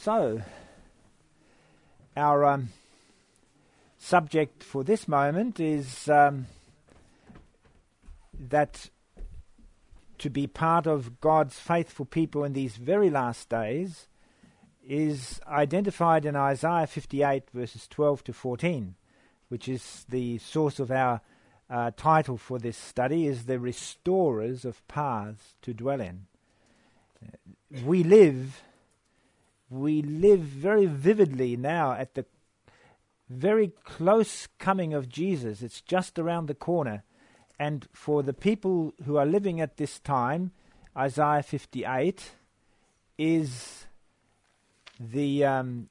So, our subject for this moment is that to be part of God's faithful people in these very last days is identified in Isaiah 58 verses 12 to 14, which is the source of our title for this study, is the restorers of paths to dwell in. We live very vividly now at the very close coming of Jesus. It's just around the corner. And for the people who are living at this time, Isaiah 58 is the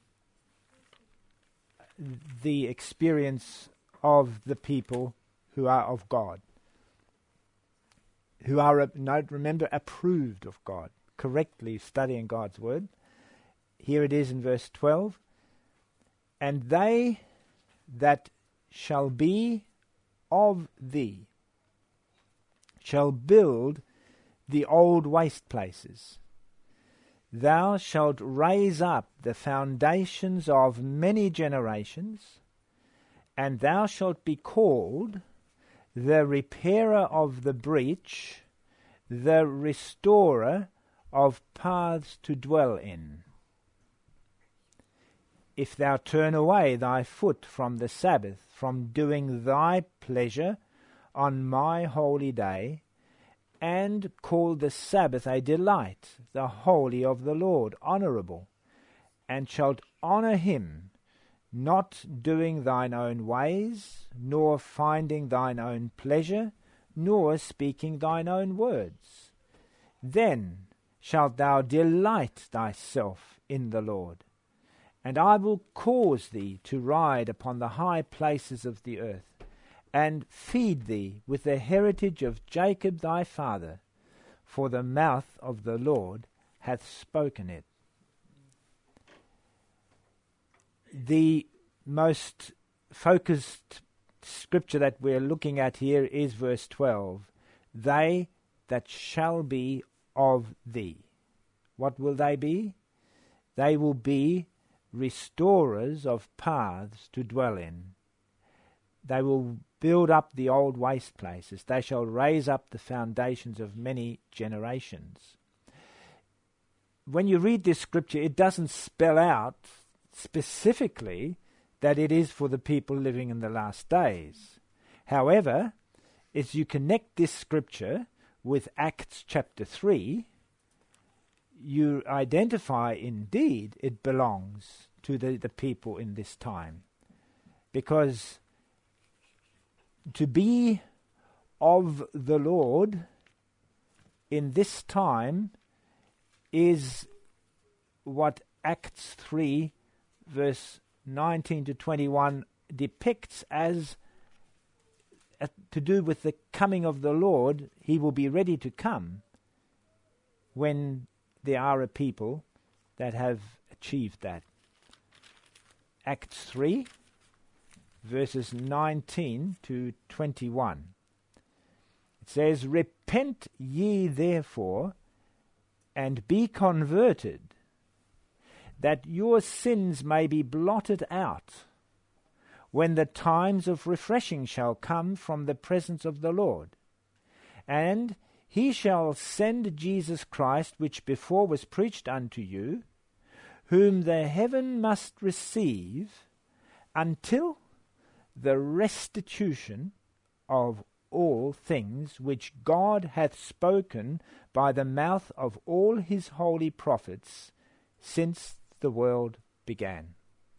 experience of the people who are of God, who are, remember, approved of God, correctly studying God's word. Here it is in verse 12. And they that shall be of thee shall build the old waste places. Thou shalt raise up the foundations of many generations, and thou shalt be called the repairer of the breach, the restorer of paths to dwell in. If thou turn away thy foot from the Sabbath, from doing thy pleasure on my holy day, and call the Sabbath a delight, the holy of the Lord, honourable, and shalt honour him, not doing thine own ways, nor finding thine own pleasure, nor speaking thine own words, then shalt thou delight thyself in the Lord. And I will cause thee to ride upon the high places of the earth, and feed thee with the heritage of Jacob thy father, for the mouth of the Lord hath spoken it. The most focused scripture that we're looking at here is verse 12. They that shall be of thee. What will they be? They will be restorers of paths to dwell in. They will build up the old waste places. They shall raise up the foundations of many generations. When you read this scripture, it doesn't spell out specifically that it is for the people living in the last days. However, as you connect this scripture with Acts chapter 3, you identify indeed it belongs to the people in this time. Because to be of the Lord in this time is what Acts 3 verse 19 to 21 depicts as to do with the coming of the Lord. He will be ready to come when there are a people that have achieved that. Acts 3 verses 19 to 21. It says, Repent ye therefore, and be converted, that your sins may be blotted out, when the times of refreshing shall come from the presence of the Lord. And he shall send Jesus Christ, which before was preached unto you, whom the heaven must receive, until the restitution of all things which God hath spoken by the mouth of all his holy prophets since the world began.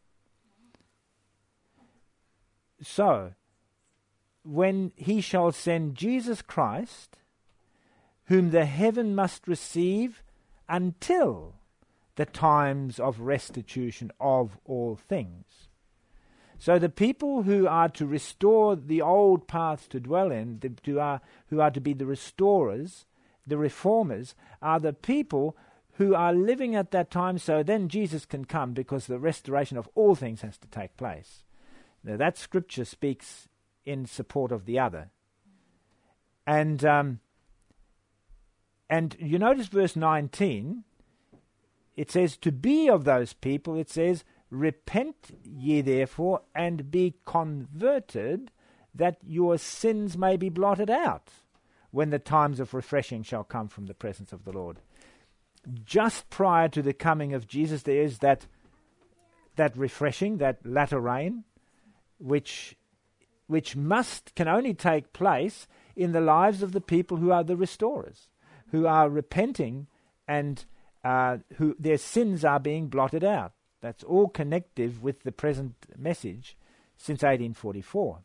So, when he shall send Jesus Christ, whom the heaven must receive until the times of restitution of all things. So the people who are to restore the old paths to dwell in, who are to be the restorers, the reformers, are the people who are living at that time, so then Jesus can come because the restoration of all things has to take place. Now that scripture speaks in support of the other. And you notice verse 19, it says to be of those people, it says, repent ye therefore and be converted, that your sins may be blotted out, when the times of refreshing shall come from the presence of the Lord. Just prior to the coming of Jesus, there is that refreshing, that latter rain, which can only take place in the lives of the people who are the restorers, who are repenting and who their sins are being blotted out. That's all connective with the present message since 1844.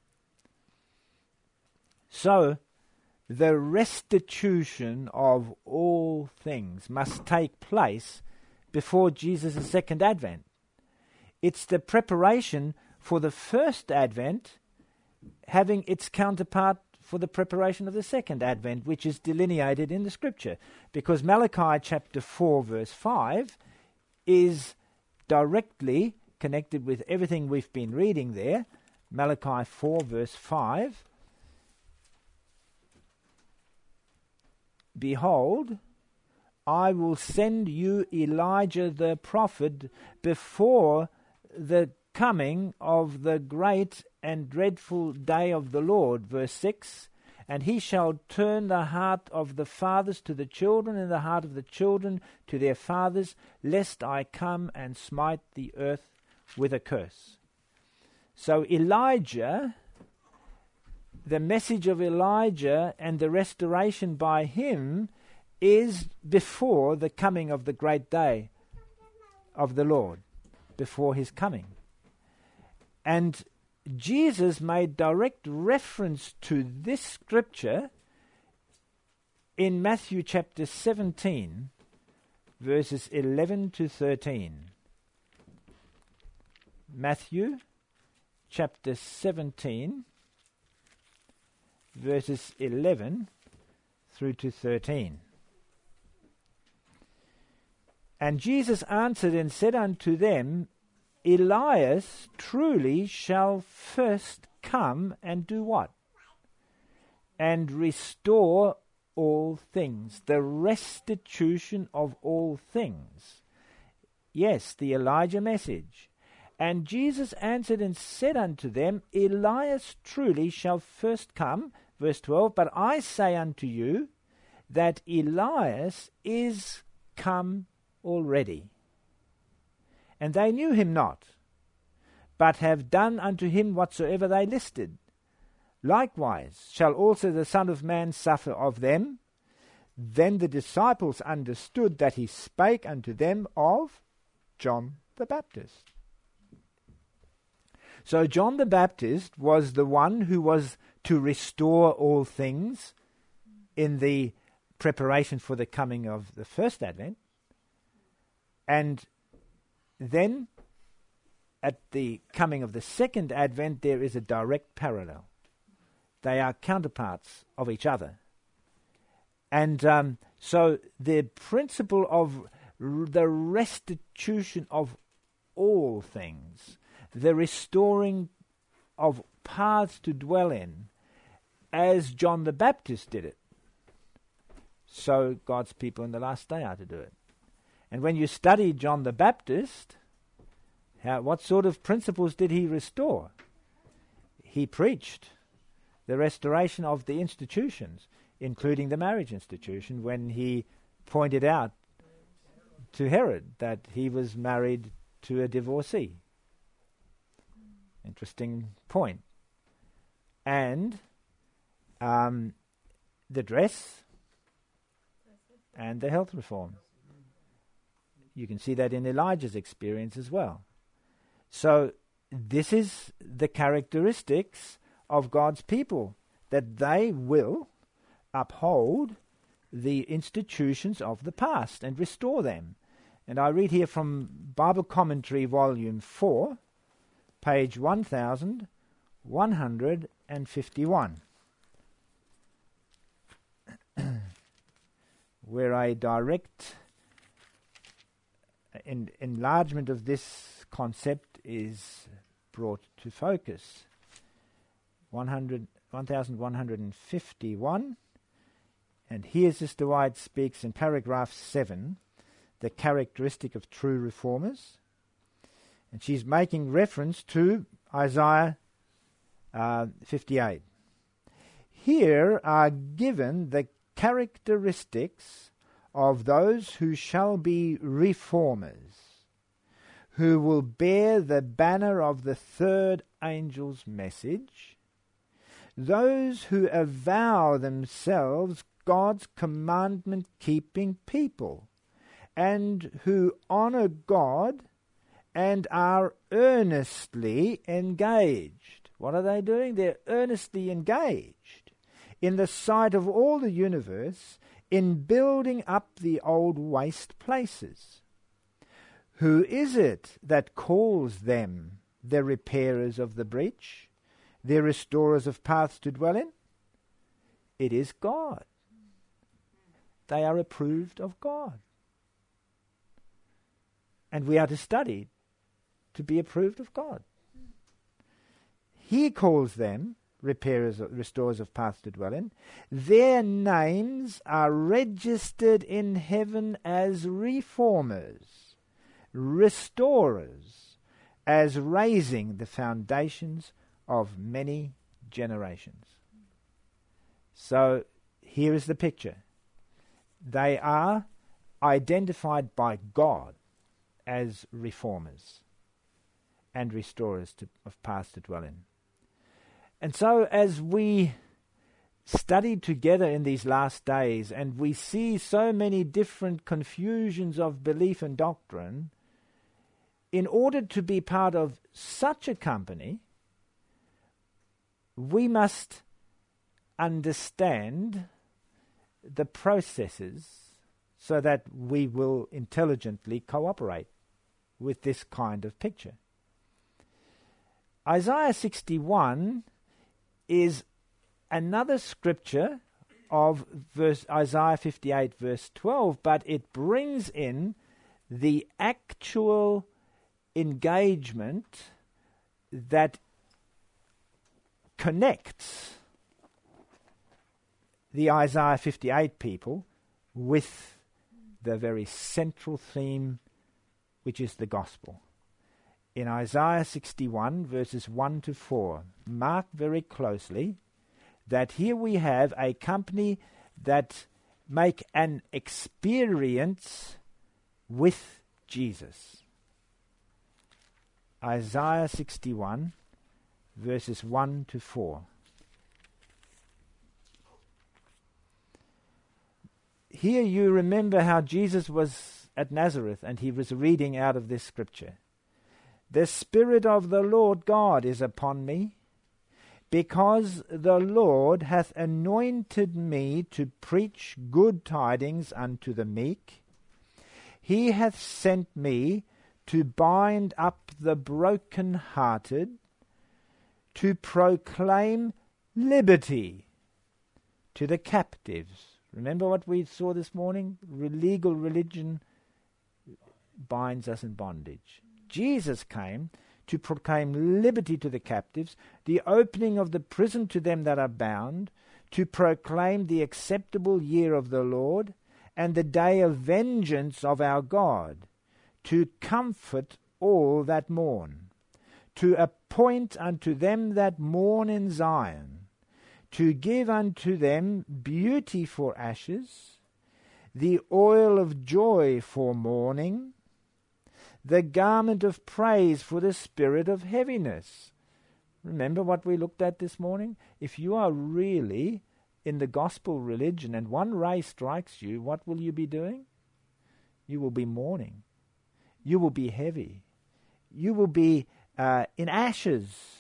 So, the restitution of all things must take place before Jesus' second advent. It's the preparation for the first advent having its counterpart for the preparation of the second advent, which is delineated in the scripture. Because Malachi chapter 4 verse 5 is directly connected with everything we've been reading there. Malachi 4 verse 5. Behold, I will send you Elijah the prophet before the coming of the great and dreadful day of the Lord. Verse 6, and he shall turn the heart of the fathers to the children, and the heart of the children to their fathers, lest I come and smite the earth with a curse. So Elijah, the message of Elijah and the restoration by him is before the coming of the great day of the Lord, before his coming. And Jesus made direct reference to this scripture in Matthew chapter 17, verses 11 to 13. Matthew chapter 17, verses 11 through to 13. And Jesus answered and said unto them, Elias truly shall first come and do what? And restore all things. The restitution of all things. Yes, the Elijah message. And Jesus answered and said unto them, Elias truly shall first come, verse 12, but I say unto you that Elias is come already. And they knew him not, but have done unto him whatsoever they listed. Likewise shall also the Son of Man suffer of them. Then the disciples understood that he spake unto them of John the Baptist. So John the Baptist was the one who was to restore all things in the preparation for the coming of the first advent. And then, at the coming of the second advent, there is a direct parallel. They are counterparts of each other. And so the principle of the restitution of all things, the restoring of paths to dwell in, as John the Baptist did it, so God's people in the last day are to do it. And when you study John the Baptist, what sort of principles did he restore? He preached the restoration of the institutions, including the marriage institution, when he pointed out to Herod that he was married to a divorcee. Interesting point. And the dress and the health reform. You can see that in Elijah's experience as well. So this is the characteristics of God's people, that they will uphold the institutions of the past and restore them. And I read here from Bible Commentary, Volume 4, page 1151, where a direct enlargement of this concept is brought to focus. 1151, and here's Sister White speaks in paragraph 7, the characteristic of true reformers. And she's making reference to Isaiah 58. Here are given the characteristics of those who shall be reformers, who will bear the banner of the third angel's message, those who avow themselves God's commandment-keeping people, and who honor God and are earnestly engaged. What are they doing? They're earnestly engaged in the sight of all the universe in building up the old waste places. Who is it that calls them the repairers of the breach, the restorers of paths to dwell in? It is God. They are approved of God. And we are to study to be approved of God. He calls them repairers, restorers of paths to dwell in. Their names are registered in heaven as reformers, restorers, as raising the foundations of many generations. So here is the picture. They are identified by God as reformers and restorers of paths to dwell in. And so as we study together in these last days and we see so many different confusions of belief and doctrine, in order to be part of such a company, we must understand the processes so that we will intelligently cooperate with this kind of picture. Isaiah 61 is another scripture of Isaiah 58 verse 12, but it brings in the actual engagement that connects the Isaiah 58 people with the very central theme, which is the gospel. In Isaiah 61 verses 1 to 4, mark very closely that here we have a company that make an experience with Jesus. Isaiah 61 verses 1 to 4. Here you remember how Jesus was at Nazareth and he was reading out of this scripture. The Spirit of the Lord God is upon me, because the Lord hath anointed me to preach good tidings unto the meek. He hath sent me to bind up the brokenhearted, to proclaim liberty to the captives. Remember what we saw this morning? Legal religion binds us in bondage. Jesus came to proclaim liberty to the captives, the opening of the prison to them that are bound, to proclaim the acceptable year of the Lord, and the day of vengeance of our God, to comfort all that mourn, to appoint unto them that mourn in Zion, to give unto them beauty for ashes, the oil of joy for mourning, the garment of praise for the spirit of heaviness. Remember what we looked at this morning? If you are really in the gospel religion and one ray strikes you, what will you be doing? You will be mourning. You will be heavy. You will be in ashes.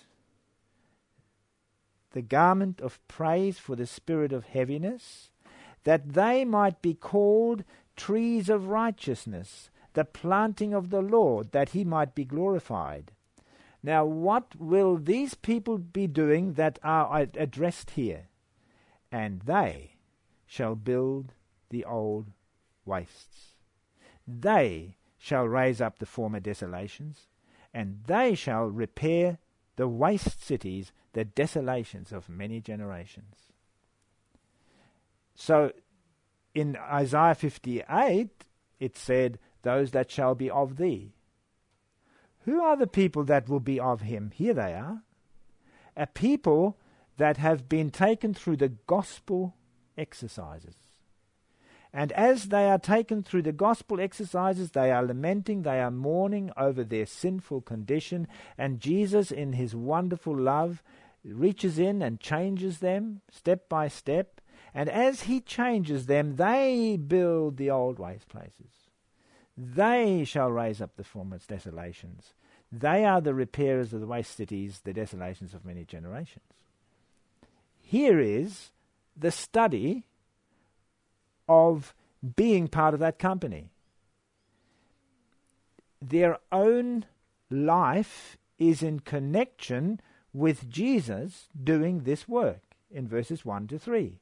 The garment of praise for the spirit of heaviness, that they might be called trees of righteousness, the planting of the Lord, that he might be glorified. Now, what will these people be doing that are addressed here? And they shall build the old wastes. They shall raise up the former desolations, and they shall repair the waste cities, the desolations of many generations. So, in Isaiah 58, it said, those that shall be of thee. Who are the people that will be of him? Here they are. A people that have been taken through the gospel exercises. And as they are taken through the gospel exercises, they are lamenting, they are mourning over their sinful condition, and Jesus, in his wonderful love, reaches in and changes them step by step. And as he changes them, they build the old waste places. They shall raise up the former desolations. They are the repairers of the waste cities, the desolations of many generations. Here is the study of being part of that company. Their own life is in connection with Jesus doing this work in verses 1 to 3.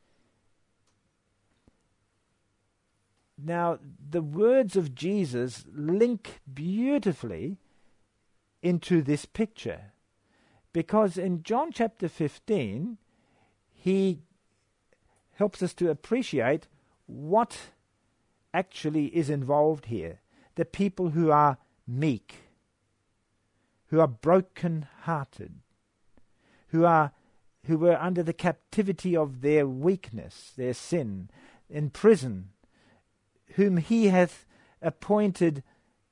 Now, the words of Jesus link beautifully into this picture, because in John chapter 15, he helps us to appreciate what actually is involved here. The people who are meek, who are broken-hearted, who were under the captivity of their weakness, their sin, in prison, whom he hath appointed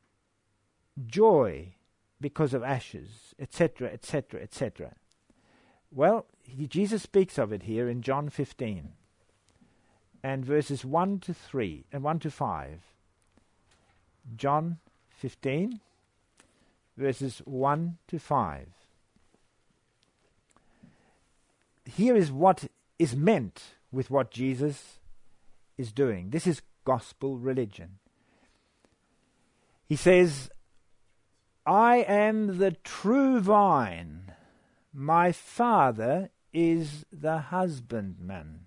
joy because of ashes, etc., etc., etc. Well, Jesus speaks of it here in John 15 and verses 1 to 3 and 1 to 5. John 15, verses 1 to 5. Here is what is meant with what Jesus is doing. This is gospel religion. He says, I am the true vine, my Father is the husbandman.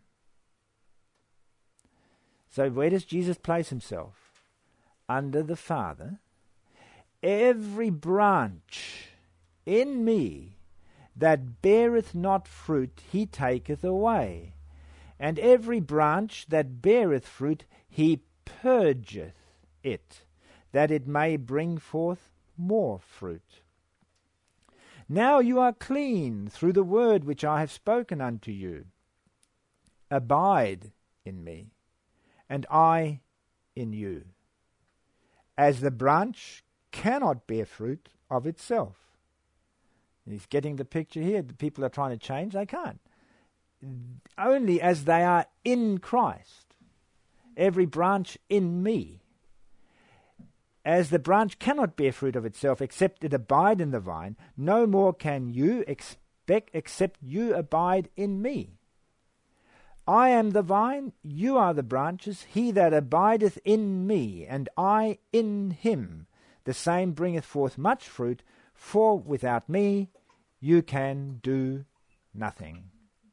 So where does Jesus place himself? Under the Father. Every branch in me that beareth not fruit, he taketh away. And every branch that beareth fruit, he purgeth it, that it may bring forth more fruit. Now you are clean through the word which I have spoken unto you. Abide in me, and I in you. As the branch cannot bear fruit of itself. He's getting the picture here. The people are trying to change, they can't. Only as they are in Christ. Every branch in me. As the branch cannot bear fruit of itself except it abide in the vine, no more can you expect except you abide in me. I am the vine, you are the branches. He that abideth in me, and I in him, the same bringeth forth much fruit, for without me you can do nothing.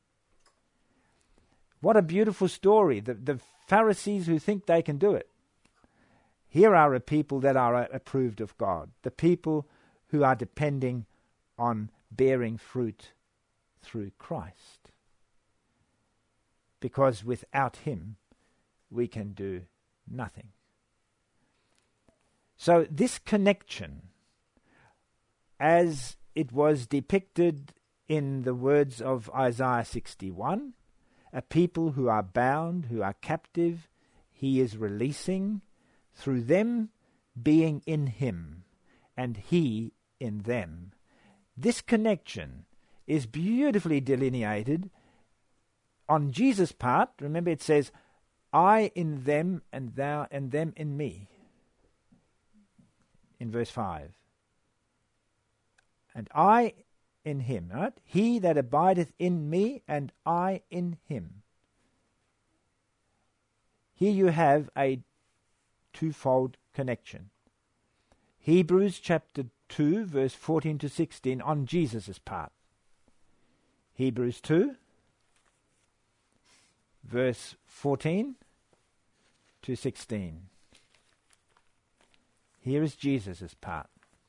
What a beautiful story. The Pharisees who think they can do it. Here are a people that are approved of God, the people who are depending on bearing fruit through Christ. Because without him, we can do nothing. So this connection, as it was depicted in the words of Isaiah 61, a people who are bound, who are captive, he is releasing through them being in him and he in them. This connection is beautifully delineated on Jesus' part. Remember, it says, I in them and thou and them in me. In verse 5. And I in him, right? He that abideth in me and I in him. Here you have a twofold connection. Hebrews chapter 2 verse 14 to 16 on Jesus' part. Hebrews 2 verse 14 to 16. Here is Jesus' part.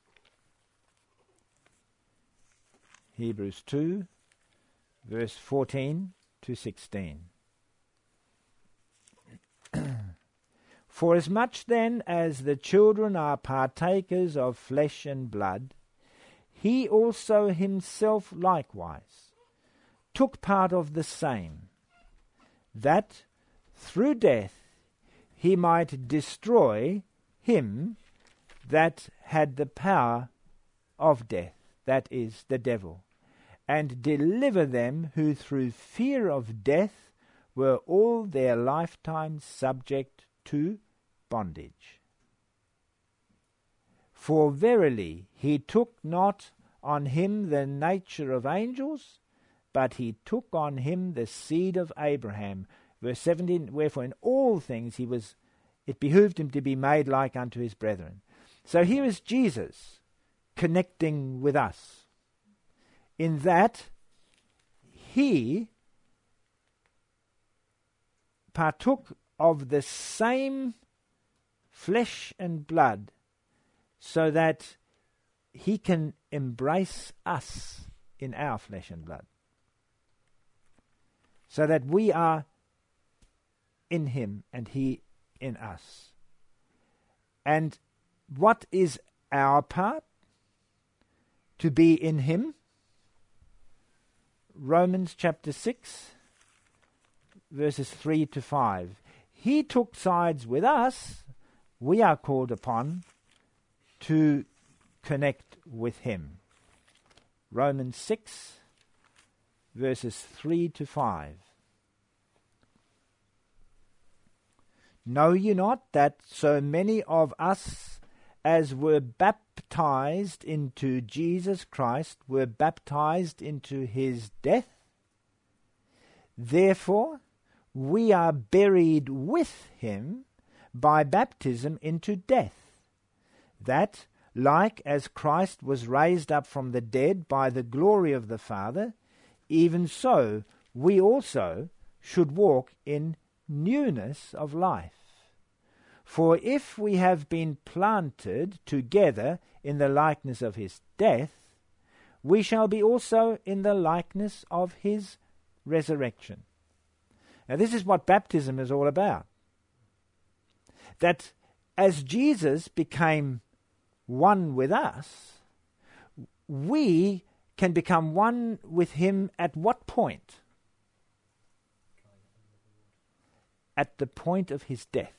Hebrews 2 verse 14 to 16. Forasmuch then as the children are partakers of flesh and blood, he also himself likewise took part of the same, that through death he might destroy him that had the power of death, that is, the devil, and deliver them who through fear of death were all their lifetime subject to bondage. For verily he took not on him the nature of angels, but he took on him the seed of Abraham. Verse 17, wherefore in all things it behooved him to be made like unto his brethren. So here is Jesus connecting with us, in that he partook of the same flesh and blood, so that he can embrace us in our flesh and blood, so that we are in him and he in us. And what is our part? To be in him. Romans chapter 6, verses 3 to 5. He took sides with us. We are called upon to connect with him. Romans 6, verses 3 to 5. Know ye not that so many of us as were baptized into Jesus Christ were baptized into his death? Therefore we are buried with him by baptism into death, that, like as Christ was raised up from the dead by the glory of the Father, even so we also should walk in newness of life. For if we have been planted together in the likeness of his death, we shall be also in the likeness of his resurrection. Now this is what baptism is all about. That as Jesus became one with us, we can become one with him at what point? At the point of his death.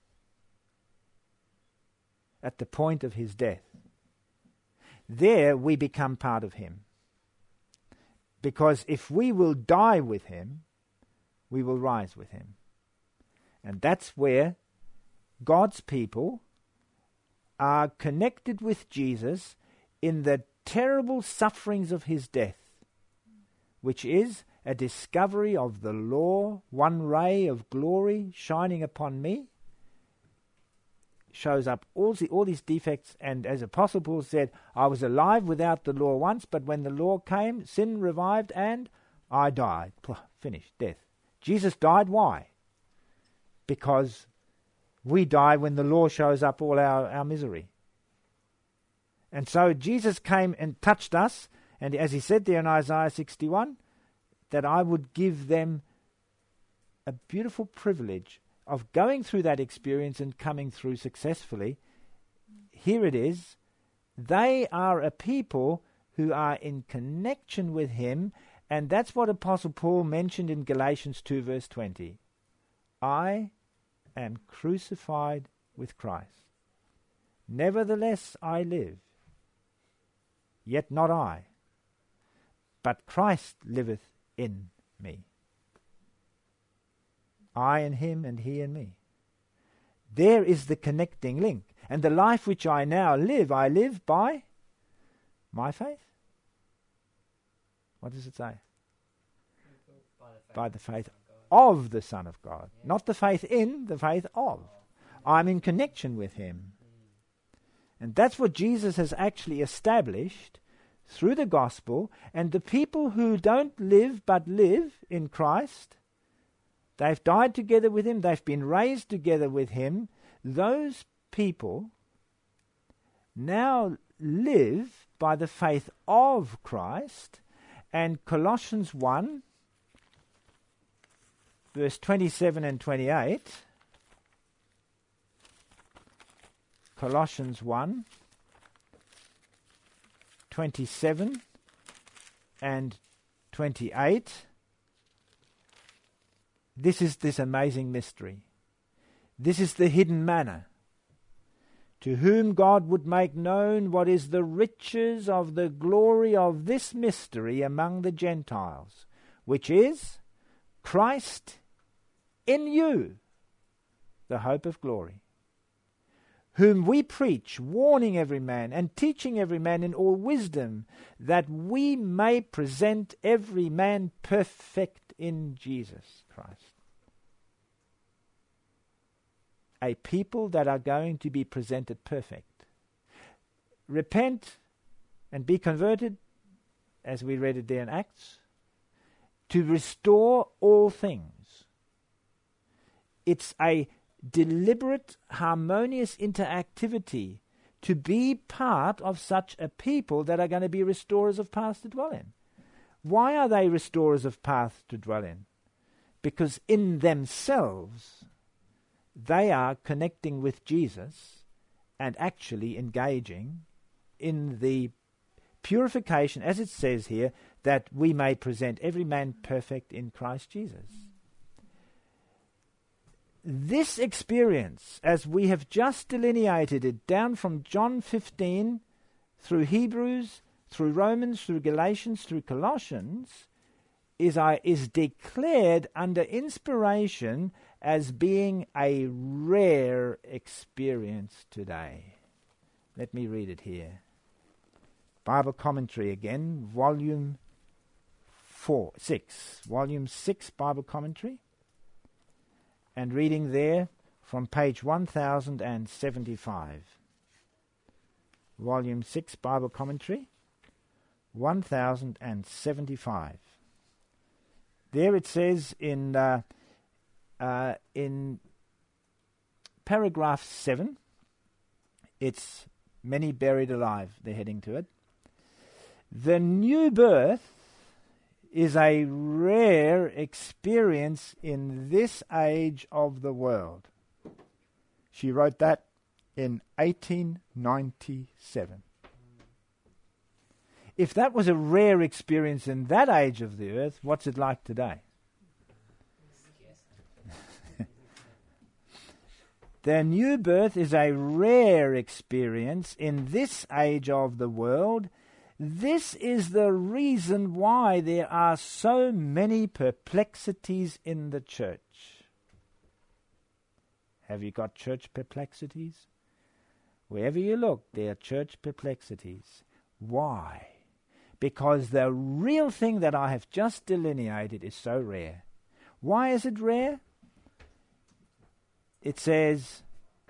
At the point of his death. There we become part of him. Because if we will die with him, we will rise with him. And that's where God's people are connected with Jesus in the terrible sufferings of his death, which is a discovery of the law, one ray of glory shining upon me, shows up all these defects, and as Apostle Paul said, I was alive without the law once, but when the law came, sin revived and I died. Finished, death. Jesus died, why? Because we die when the law shows up all our misery. And so Jesus came and touched us, and as he said there in Isaiah 61, that I would give them a beautiful privilege of going through that experience and coming through successfully. Here it is. They are a people who are in connection with him, and that's what Apostle Paul mentioned in Galatians 2 verse 20. I am crucified with Christ. Nevertheless I live, yet not I, but Christ liveth in me. I in him and he in me. There is the connecting link. And the life which I now live, I live by my faith. What does it say? By the faith of the Son of God. Yeah. Not the faith in, the faith of. I'm in connection with him. And that's what Jesus has actually established through the gospel. And the people who don't live but live in Christ, they've died together with him, they've been raised together with him, those people now live by the faith of Christ. And Colossians 1, verse 27 and 28, Colossians 1, 27 and 28. This is this amazing mystery. This is the hidden manna, to whom God would make known what is the riches of the glory of this mystery among the Gentiles, which is Christ in you, the hope of glory, whom we preach, warning every man and teaching every man in all wisdom, that we may present every man perfect in Jesus Christ. A people that are going to be presented perfect. Repent and be converted, as we read it there in Acts, to restore all things. It's a deliberate, harmonious interactivity to be part of such a people that are going to be restorers of paths to dwell in. Why are they restorers of paths to dwell in? Because in themselves they are connecting with Jesus and actually engaging in the purification, as it says here, that we may present every man perfect in Christ Jesus. This experience, as we have just delineated it down from John 15 through Hebrews, through Romans, through Galatians, through Colossians, is declared under inspiration as being a rare experience today. Let me read it here. Bible commentary again, volume 6, Bible commentary, and reading there from page 1075. Volume 6, Bible commentary, 1075. There it says in paragraph 7, it's many buried alive, they're heading to it. The new birth is a rare experience in this age of the world. She wrote that in 1897. If that was a rare experience in that age of the earth, what's it like today? The new birth is a rare experience in this age of the world. This is the reason why there are so many perplexities in the church. Have you got church perplexities? Wherever you look, there are church perplexities. Why? Because the real thing that I have just delineated is so rare. Why is it rare? It says,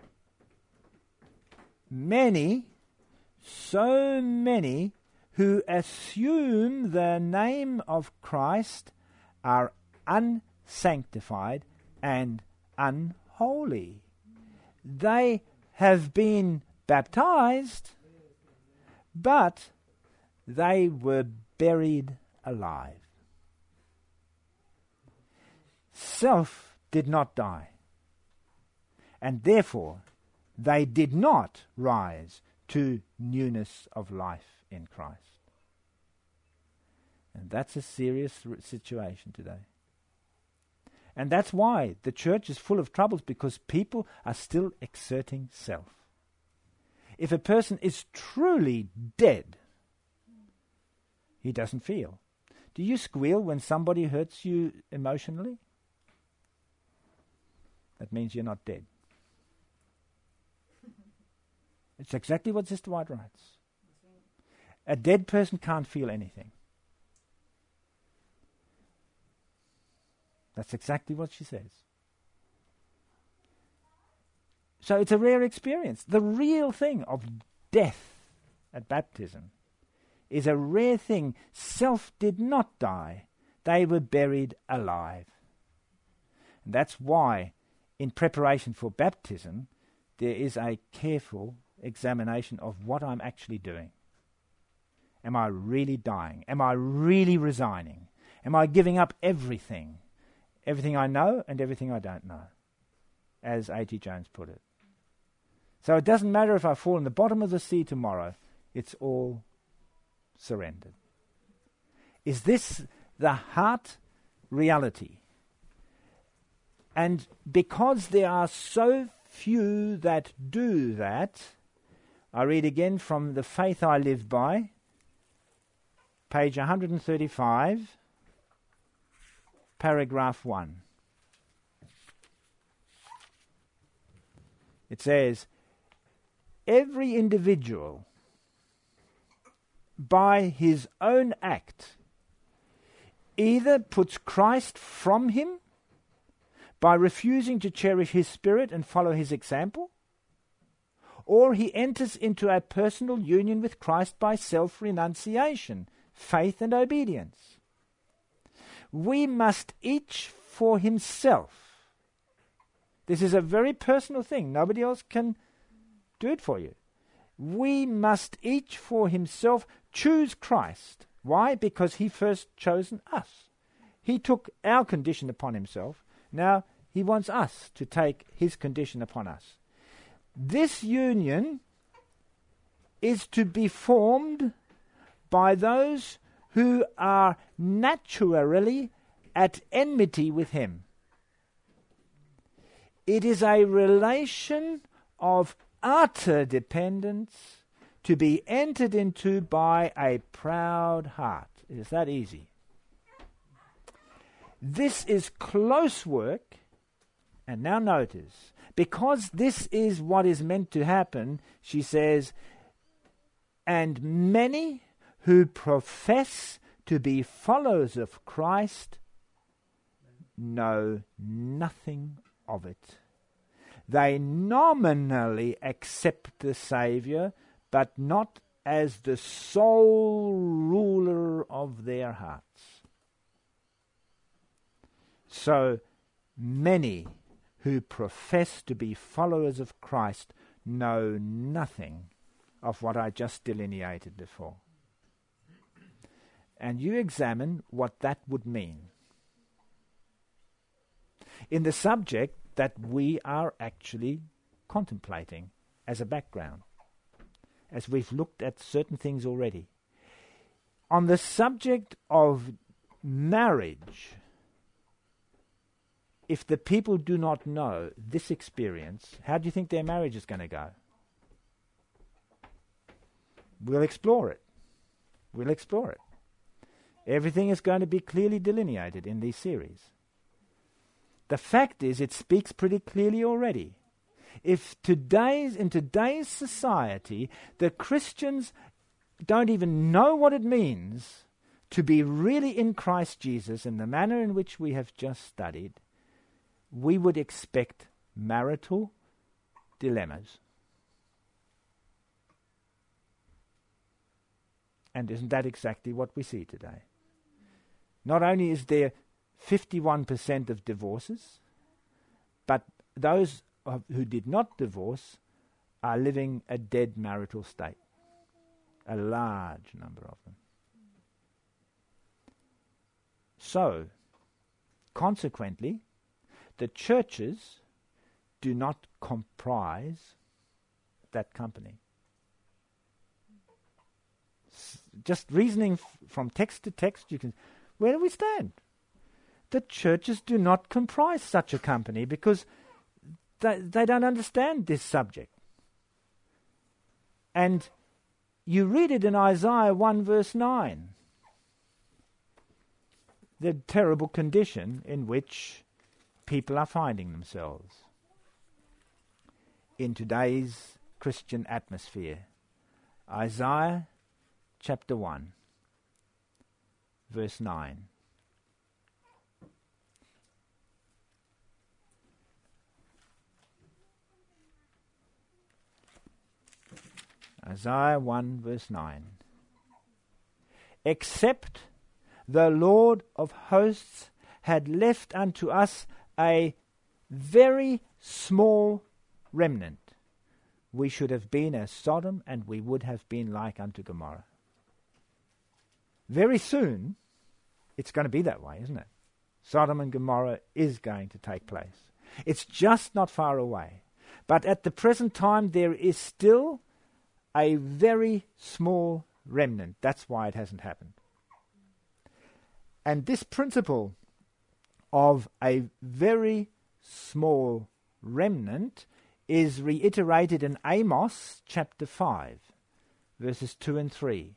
so many who assume the name of Christ are unsanctified and unholy. They have been baptized, but they were buried alive. Self did not die, and therefore they did not rise to newness of life in Christ. And that's a serious situation today. And that's why the church is full of troubles, because people are still exerting self. If a person is truly dead, he doesn't feel. Do you squeal when somebody hurts you emotionally? That means you're not dead. It's exactly what Sister White writes. A dead person can't feel anything. That's exactly what she says. So it's a rare experience. The real thing of death at baptism is a rare thing. Self did not die. They were buried alive. And that's why, in preparation for baptism, there is a careful examination of what I'm actually doing. Am I really dying? Am I really resigning? Am I giving up everything? Everything I know and everything I don't know, as A.T. Jones put it. So it doesn't matter if I fall in the bottom of the sea tomorrow, it's all surrendered. Is this the heart reality? And because there are so few that do that, I read again from The Faith I Live By, page 135, paragraph 1. It says, every individual, by his own act, either puts Christ from him by refusing to cherish his spirit and follow his example, or he enters into a personal union with Christ by self-renunciation, faith and obedience. We must each for himself. This is a very personal thing. Nobody else can do it for you. We must each for himself choose Christ. Why? Because he first chosen us. He took our condition upon himself. Now he wants us to take his condition upon us. This union is to be formed by those who are naturally at enmity with him. It is a relation of utter dependence to be entered into by a proud heart. It is that easy. This is close work, and now notice, because this is what is meant to happen, she says, and many who profess to be followers of Christ know nothing of it. They nominally accept the Saviour, but not as the sole ruler of their hearts. So many who profess to be followers of Christ know nothing of what I just delineated before. And you examine what that would mean in the subject that we are actually contemplating as a background, as we've looked at certain things already. On the subject of marriage, if the people do not know this experience, how do you think their marriage is going to go? We'll explore it. We'll explore it. Everything is going to be clearly delineated in these series. The fact is, it speaks pretty clearly already. If in today's society, the Christians don't even know what it means to be really in Christ Jesus in the manner in which we have just studied, we would expect marital dilemmas. And isn't that exactly what we see today? Not only is there 51% of divorces, but those who did not divorce are living a dead marital state. A large number of them. So, consequently, the churches do not comprise that company. Just reasoning from text to text, you can. Where do we stand? The churches do not comprise such a company because they don't understand this subject. And you read it in Isaiah 1 verse 9. The terrible condition in which people are finding themselves in today's Christian atmosphere. Isaiah chapter 1 verse 9. Isaiah 1 verse 9. Except the Lord of hosts had left unto us a very small remnant, we should have been as Sodom, and we would have been like unto Gomorrah. Very soon, it's going to be that way, isn't it? Sodom and Gomorrah is going to take place. It's just not far away. But at the present time, there is still a very small remnant. That's why it hasn't happened. And this principle of a very small remnant is reiterated in Amos chapter 5, verses 2 and 3.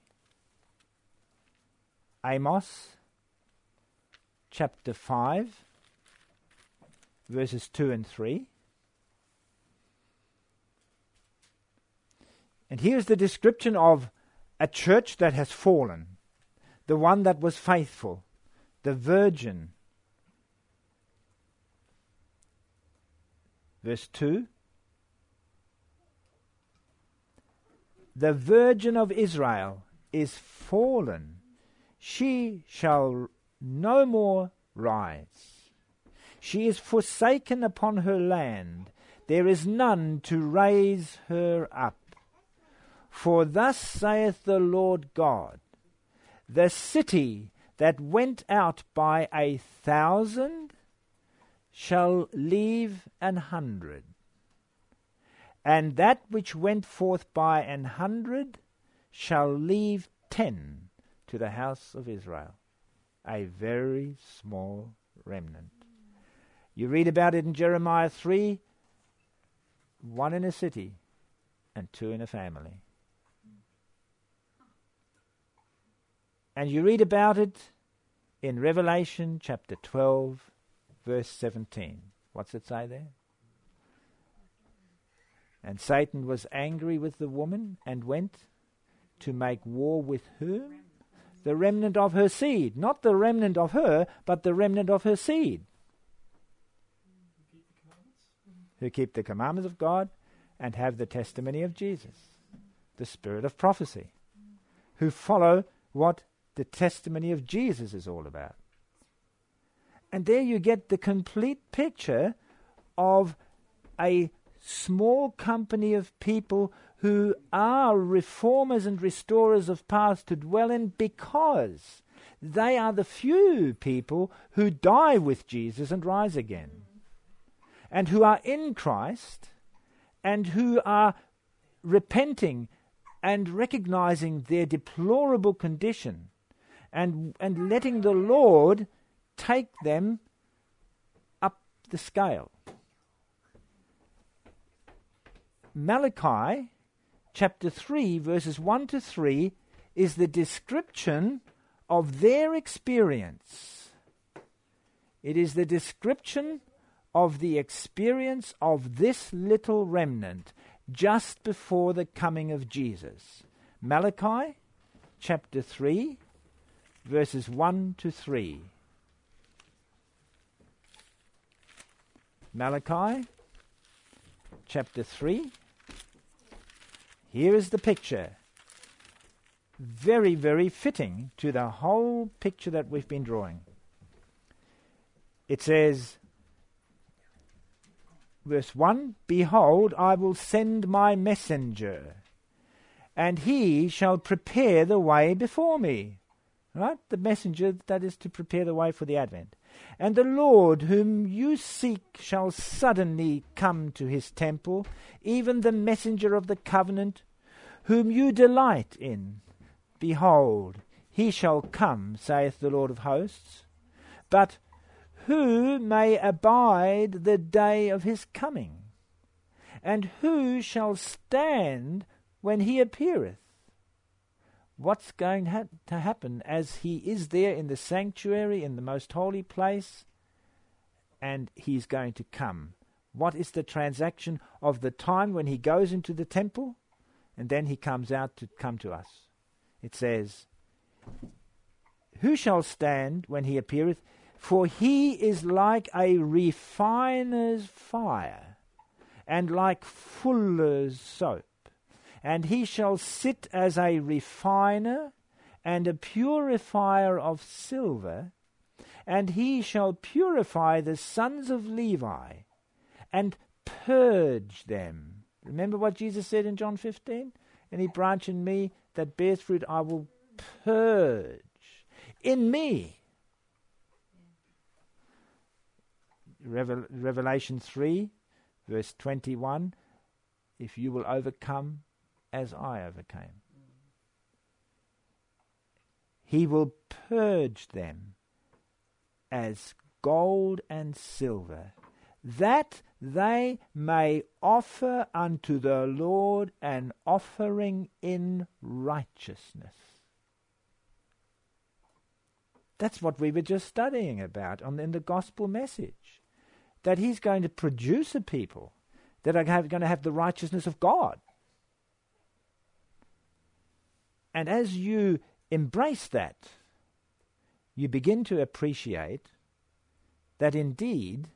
Amos chapter 5, verses 2 and 3. And here's the description of a church that has fallen, the one that was faithful, the virgin. Verse 2. The virgin of Israel is fallen. She shall no more rise. She is forsaken upon her land. There is none to raise her up. For thus saith the Lord God, the city that went out by 1,000 shall leave 100, and that which went forth by 100 shall leave 10 to the house of Israel. A very small remnant. You read about it in Jeremiah 3, 1 in a city and 2 in a family. And you read about it in Revelation chapter 12, verse 17. What's it say there? And Satan was angry with the woman and went to make war with whom? The remnant of her seed. Not the remnant of her, but the remnant of her seed. Who keep the commandments of God and have the testimony of Jesus. The spirit of prophecy. Who follow what the testimony of Jesus is all about. And there you get the complete picture of a small company of people who are reformers and restorers of paths to dwell in, because they are the few people who die with Jesus and rise again, and who are in Christ, and who are repenting and recognizing their deplorable condition, and letting the Lord take them up the scale. Malachi chapter 3 verses 1 to 3 is the description of their experience. It is the description of the experience of this little remnant just before the coming of Jesus. Malachi chapter 3 verses 1 to 3. Malachi chapter 3. Here is the picture. Very, very fitting to the whole picture that we've been drawing. It says, verse 1, Behold, I will send my messenger, and he shall prepare the way before me. Right? The messenger that is to prepare the way for the advent. And the Lord whom you seek shall suddenly come to his temple, even the messenger of the covenant, whom you delight in. Behold, he shall come, saith the Lord of hosts. But who may abide the day of his coming? And who shall stand when he appeareth? What's going to happen as he is there in the sanctuary, in the most holy place, and he's going to come? What is the transaction of the time when he goes into the temple, and then he comes out to come to us? It says, Who shall stand when he appeareth? For he is like a refiner's fire, and like fuller's soap. And he shall sit as a refiner and a purifier of silver, and he shall purify the sons of Levi and purge them. Remember what Jesus said in John 15? Any branch in me that bears fruit I will purge in me. Revelation 3 Verse 21, if you will overcome as I overcame. He will purge them as gold and silver, that they may offer unto the Lord an offering in righteousness. That's what we were just studying about in the gospel message. That he's going to produce a people that are going to have the righteousness of God. And as you embrace that, you begin to appreciate that indeed,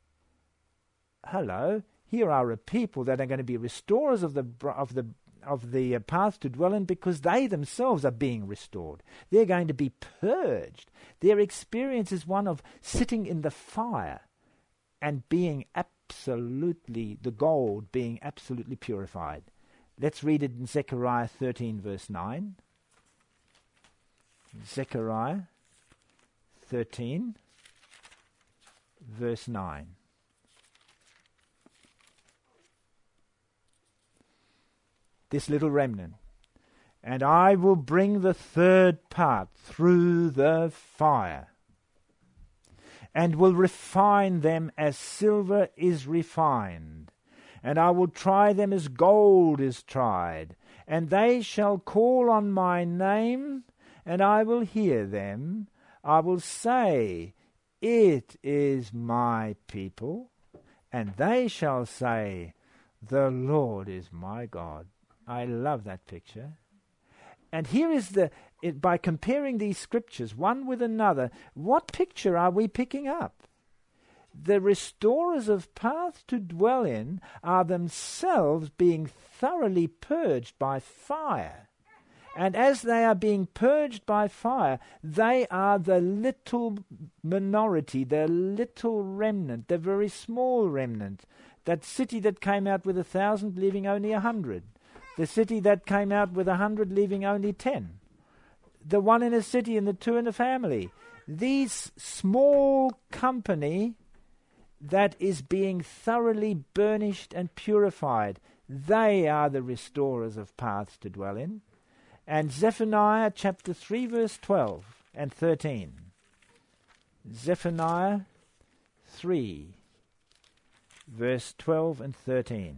here are a people that are going to be restorers of the path to dwell in, because they themselves are being restored. They're going to be purged. Their experience is one of sitting in the fire and being absolutely, the gold being absolutely purified. Let's read it in Zechariah 13 verse 9. Zechariah 13 verse 9. This little remnant. And I will bring the third part through the fire, and will refine them as silver is refined, and I will try them as gold is tried, and they shall call on my name, and I will hear them. I will say, it is my people, and they shall say, the Lord is my God. I love that picture. And here is by comparing these scriptures one with another, what picture are we picking up? The restorers of paths to dwell in are themselves being thoroughly purged by fire. And as they are being purged by fire, they are the little minority, the little remnant, the very small remnant. That city that came out with 1,000 leaving only 100. The city that came out with 100 leaving only 10. The one in a city and the two in a family. These small company that is being thoroughly burnished and purified, they are the restorers of paths to dwell in. And Zephaniah chapter 3 verse 12 and 13. Zephaniah 3 verse 12 and 13.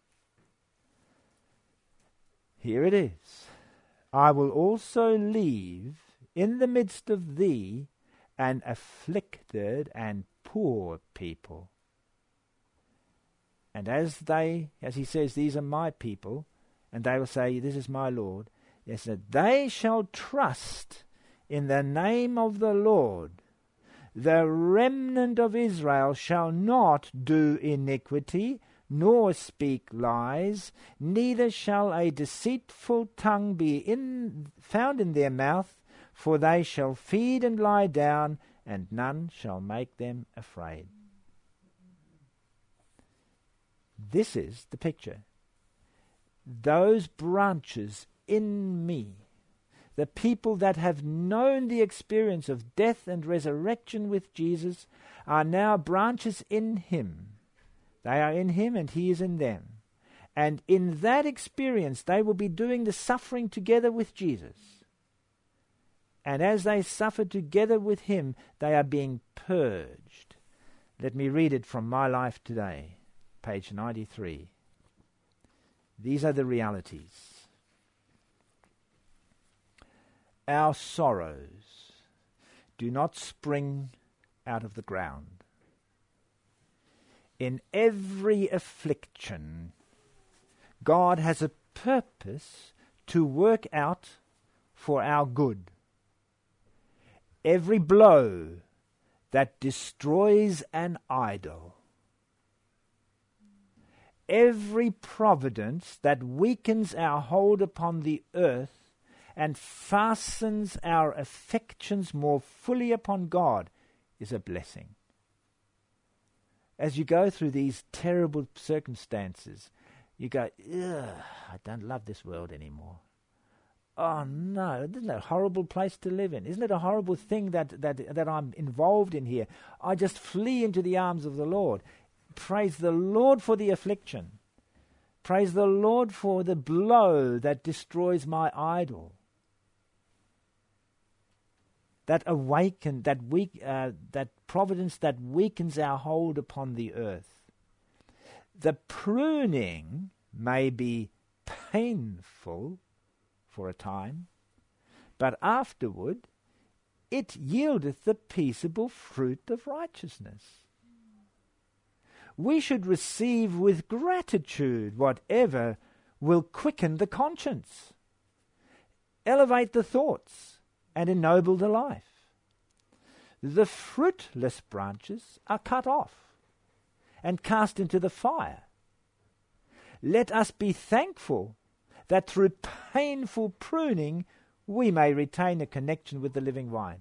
Here it is. I will also leave in the midst of thee an afflicted and poor people. And as he says, these are my people, and they will say, this is my Lord, yes, that they shall trust in the name of the Lord. The remnant of Israel shall not do iniquity, nor speak lies, neither shall a deceitful tongue be found in their mouth, for they shall feed and lie down, and none shall make them afraid. This is the picture. Those branches in me, the people that have known the experience of death and resurrection with Jesus, are now branches in him. They are in him and he is in them. And in that experience, they will be doing the suffering together with Jesus. And as they suffer together with him, they are being purged. Let me read it from My Life Today, page 93. These are the realities. Our sorrows do not spring out of the ground. In every affliction, God has a purpose to work out for our good. Every blow that destroys an idol, every providence that weakens our hold upon the earth and fastens our affections more fully upon God, is a blessing. As you go through these terrible circumstances, you go, ugh, I don't love this world anymore. Oh no, isn't that a horrible place to live in? Isn't it a horrible thing that I'm involved in here? I just flee into the arms of the Lord. praise the Lord for the affliction. Praise the Lord for the blow that destroys my idol. That that providence that weakens our hold upon the earth. The pruning may be painful for a time, but afterward it yieldeth the peaceable fruit of righteousness. We should receive with gratitude whatever will quicken the conscience, elevate the thoughts, and ennoble the life. The fruitless branches are cut off and cast into the fire. Let us be thankful that through painful pruning we may retain a connection with the living vine.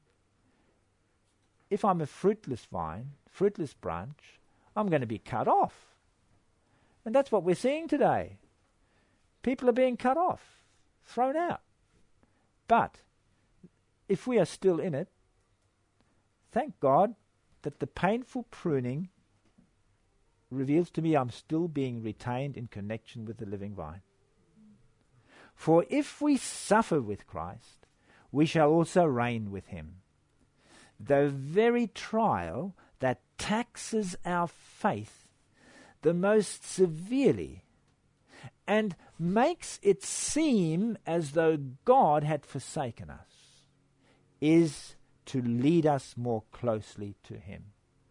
If I'm a fruitless branch, I'm going to be cut off. And that's what we're seeing today. People are being cut off, thrown out. But if we are still in it, thank God that the painful pruning reveals to me I'm still being retained in connection with the living vine. For if we suffer with Christ, we shall also reign with him. The very trial that taxes our faith the most severely and makes it seem as though God had forsaken us is to lead us more closely to him.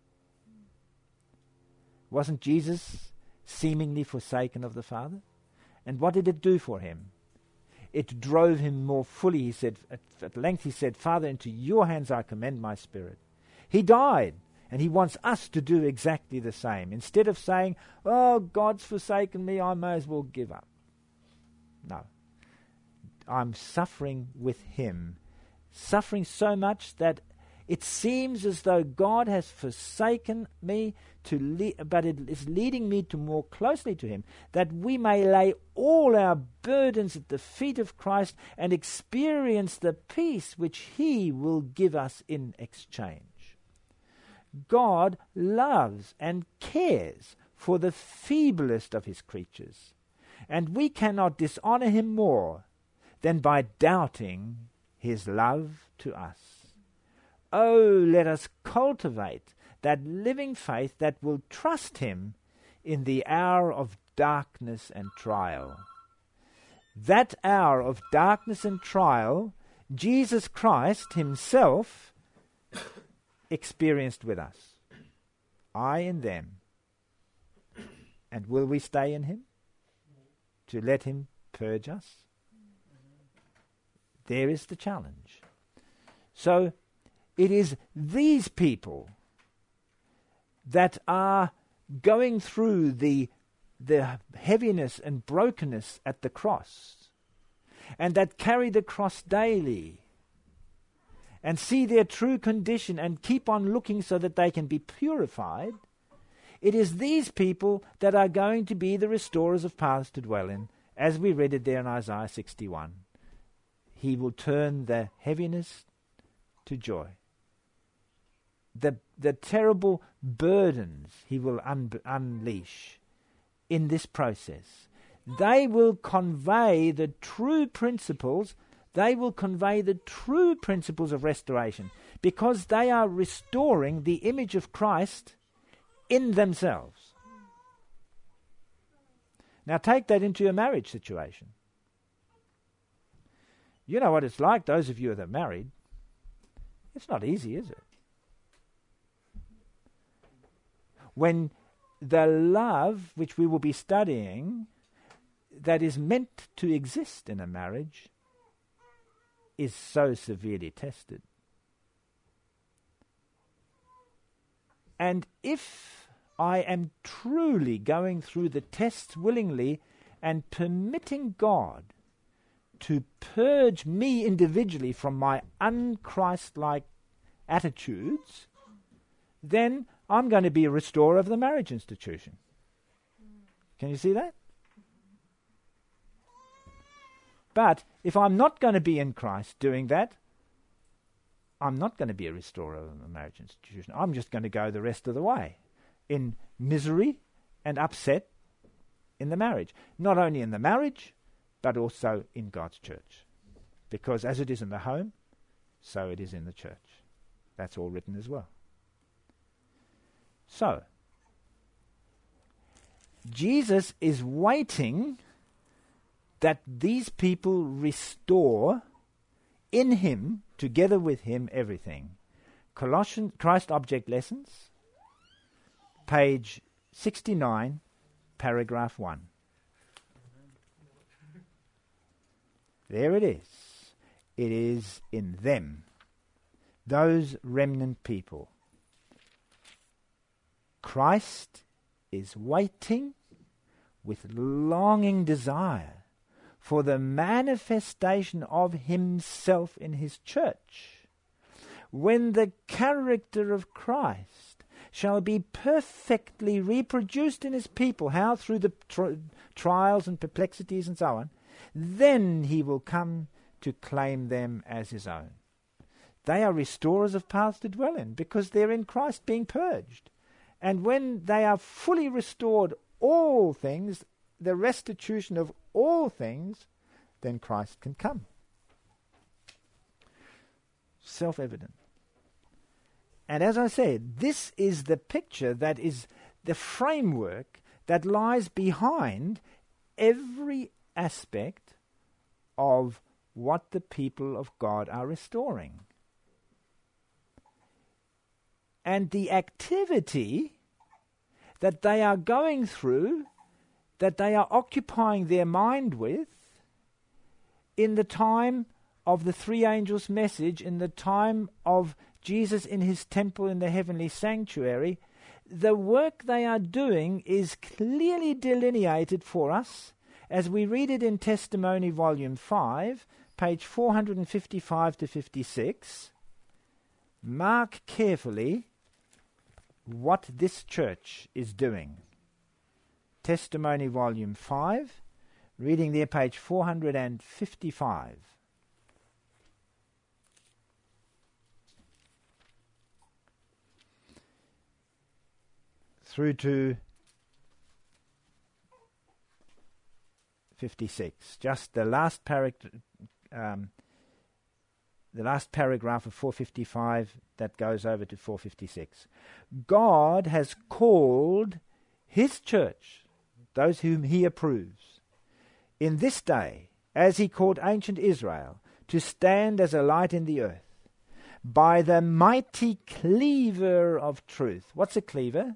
Wasn't Jesus seemingly forsaken of the Father? And what did it do for him? It drove him more fully. He said, at length he said, Father, into your hands I commend my spirit. He died, and he wants us to do exactly the same. Instead of saying, oh, God's forsaken me, I may as well give up. No. I'm suffering with him. Suffering so much that it seems as though God has forsaken me, but it is leading me to more closely to him, that we may lay all our burdens at the feet of Christ and experience the peace which he will give us in exchange. God loves and cares for the feeblest of his creatures, and we cannot dishonor him more than by doubting his love to us. Oh, let us cultivate that living faith that will trust him in the hour of darkness and trial. That hour of darkness and trial, Jesus Christ himself experienced with us. I in them. And will we stay in him? To let him purge us? There is the challenge. So, it is these people that are going through the heaviness and brokenness at the cross, and that carry the cross daily, and see their true condition and keep on looking so that they can be purified. It is these people that are going to be the restorers of paths to dwell in, as we read it there in Isaiah 61. He will turn the heaviness to joy. The terrible burdens he will unleash in this process. They will convey the true principles. They will convey the true principles of restoration, because they are restoring the image of Christ in themselves. Now take that into your marriage situation. You know what it's like, those of you that are married. It's not easy, is it? When the love which we will be studying that is meant to exist in a marriage is so severely tested. And if I am truly going through the tests willingly and permitting God to purge me individually from my un-Christ-like attitudes, then I'm going to be a restorer of the marriage institution. Can you see that? But if I'm not going to be in Christ doing that, I'm not going to be a restorer of the marriage institution. I'm just going to go the rest of the way. in misery and upset in the marriage. Not only in the marriage, but also in God's church. Because as it is in the home, so it is in the church. That's all written as well. So, Jesus is waiting that these people restore in him, together with him, everything. Colossians, Christ Object Lessons, page 69, paragraph 1. There it is. It is in them, those remnant people. Christ is waiting with longing desire for the manifestation of himself in his church, when the character of Christ shall be perfectly reproduced in his people. How? Through the trials and perplexities and so on. Then he will come to claim them as his own. They are restorers of paths to dwell in, because they're in Christ being purged. And when they are fully restored, all things, the restitution of all things, then Christ can come. Self-evident. And as I said, this is the picture that is the framework that lies behind every aspect of what the people of God are restoring. And the activity that they are going through, that they are occupying their mind with, in the time of the three angels' message, in the time of Jesus in his temple in the heavenly sanctuary, the work they are doing is clearly delineated for us as we read it in Testimony Volume 5, page 455 to 56. Mark carefully what this church is doing. Testimony Volume 5, reading there page 455. Through to 56. Just the last paragraph of 455 that goes over to 456. God has called his church, those whom he approves, in this day, as he called ancient Israel, to stand as a light in the earth, by the mighty cleaver of truth. What's a cleaver?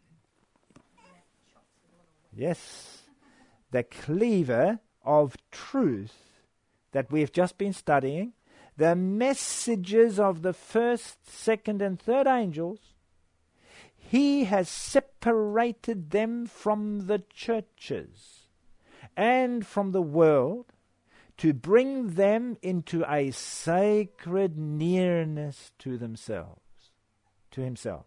Yes, the cleaver of truth that we've just been studying, the messages of the first, second, and third angels. He has separated them from the churches and from the world to bring them into a sacred nearness to themselves, to himself.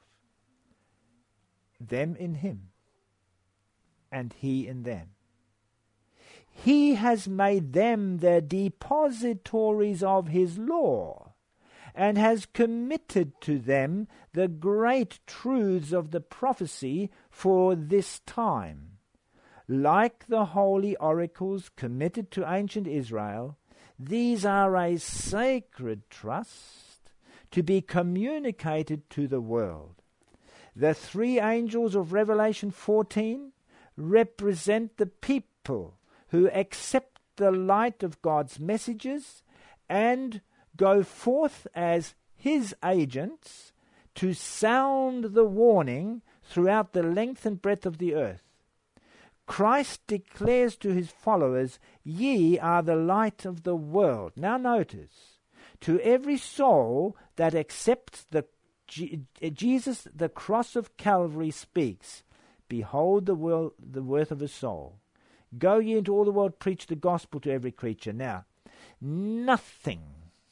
Them in him, and he in them. He has made them the depositories of his law, and has committed to them the great truths of the prophecy for this time. Like the holy oracles committed to ancient Israel, these are a sacred trust to be communicated to the world. The three angels of Revelation 14 represent the people who accept the light of God's messages and go forth as his agents to sound the warning throughout the length and breadth of the earth. Christ declares to his followers, "Ye are the light of the world." Now notice, to every soul that accepts Jesus, the cross of Calvary speaks, "Behold the worth of a soul. Go ye into all the world, preach the gospel to every creature." Now, nothing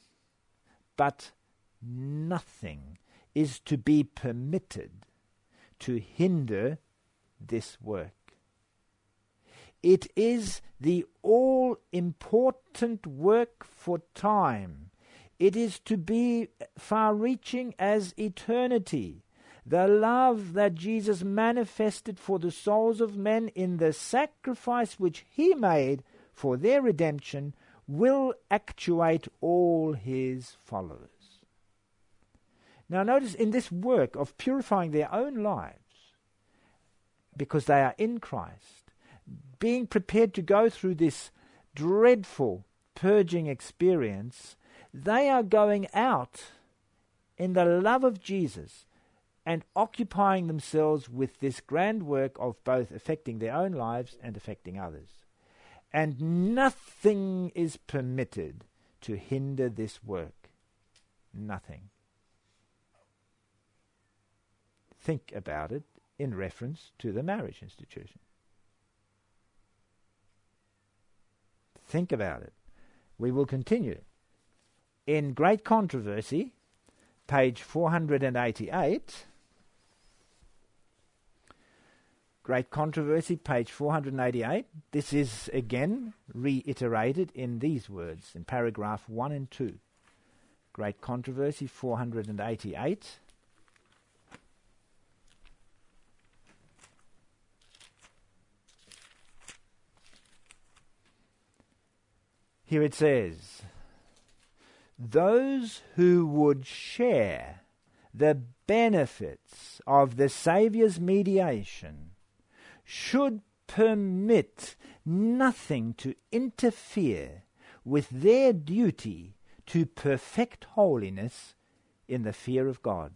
is to be permitted to hinder this work. It is the all-important work for time. It is to be far-reaching as eternity. The love that Jesus manifested for the souls of men in the sacrifice which he made for their redemption will actuate all his followers. Now notice in this work of purifying their own lives, because they are in Christ, being prepared to go through this dreadful purging experience, they are going out in the love of Jesus and occupying themselves with this grand work of both affecting their own lives and affecting others. And nothing is permitted to hinder this work. Nothing. Think about it in reference to the marriage institution. Think about it. We will continue. In Great Controversy, page 488, Great Controversy, page 488, this is again reiterated in these words, in paragraph 1 and 2. Great Controversy, 488. Here it says, those who would share the benefits of the Saviour's mediation should permit nothing to interfere with their duty to perfect holiness in the fear of God.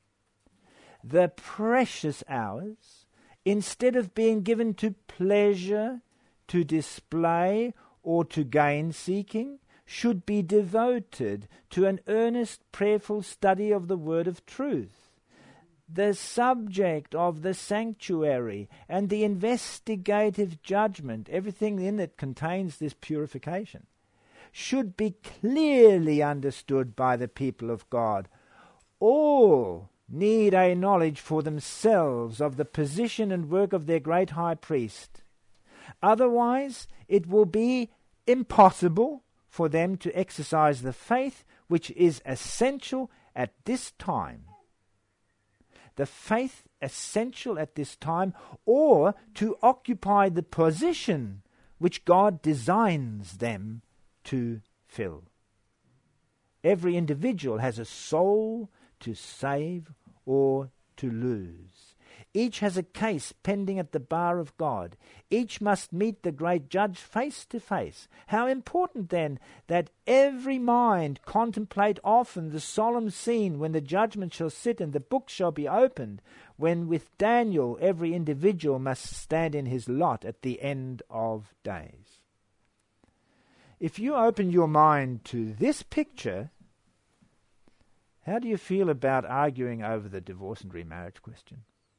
The precious hours, instead of being given to pleasure, to display, or to gain-seeking, should be devoted to an earnest, prayerful study of the word of truth. The subject of the sanctuary and the investigative judgment, everything in it contains this purification, should be clearly understood by the people of God. All need a knowledge for themselves of the position and work of their great high priest. Otherwise, it will be impossible for them to exercise the faith which is essential at this time. The faith essential at this time, or to occupy the position which God designs them to fill. Every individual has a soul to save or to lose. Each has a case pending at the bar of God. Each must meet the great judge face to face. How important then that every mind contemplate often the solemn scene when the judgment shall sit and the book shall be opened, when with Daniel every individual must stand in his lot at the end of days. If you open your mind to this picture, how do you feel about arguing over the divorce and remarriage question?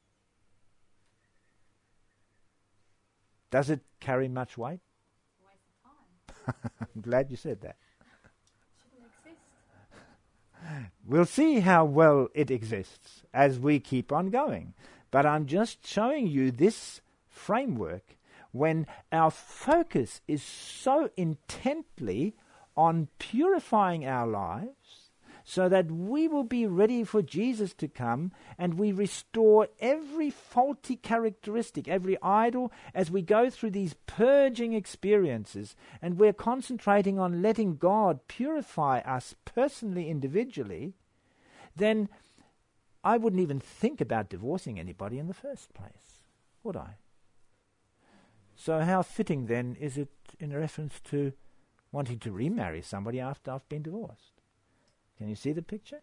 Does it carry much weight? Waste of time. I'm glad you said that. Shouldn't exist. We'll see how well it exists as we keep on going. But I'm just showing you this framework when our focus is so intently on purifying our lives so that we will be ready for Jesus to come, and we restore every faulty characteristic, every idol, as we go through these purging experiences, and we're concentrating on letting God purify us personally, individually, then I wouldn't even think about divorcing anybody in the first place, would I? So how fitting then is it in reference to wanting to remarry somebody after I've been divorced? Can you see the picture?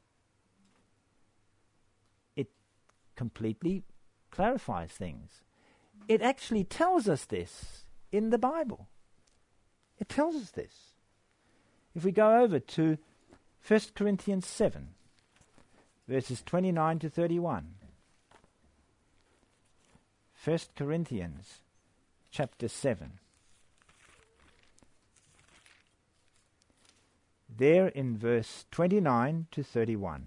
It completely clarifies things. It actually tells us this in the Bible. It tells us this. If we go over to 1 Corinthians 7, verses 29 to 31. 1 Corinthians chapter 7. There in verse 29 to 31.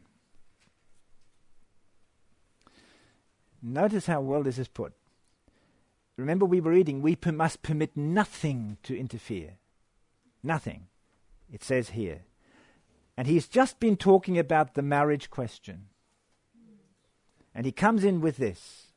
Notice how well this is put. Remember, we were reading, we must permit nothing to interfere. Nothing. It says here. And he's just been talking about the marriage question. And he comes in with this.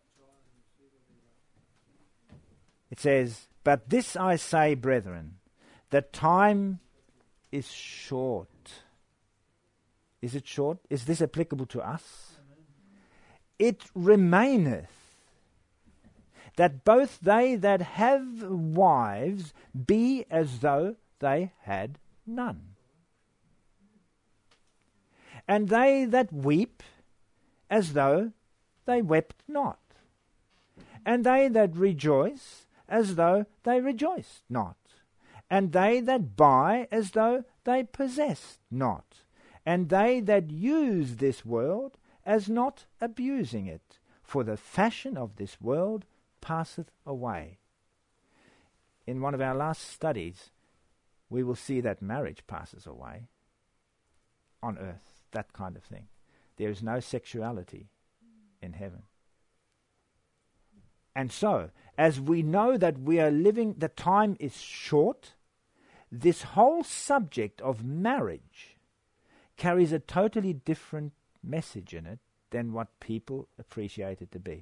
It says, "But this I say, brethren, the time is short." Is it short? Is this applicable to us? "It remaineth that both they that have wives be as though they had none, and they that weep as though they wept not, and they that rejoice as though they rejoiced not, and they that buy as though they possessed not, and they that use this world as not abusing it, for the fashion of this world passeth away." In one of our last studies, we will see that marriage passes away on earth, that kind of thing. There is no sexuality in heaven. And so, as we know that we are living, the time is short, this whole subject of marriage carries a totally different message in it than what people appreciate it to be.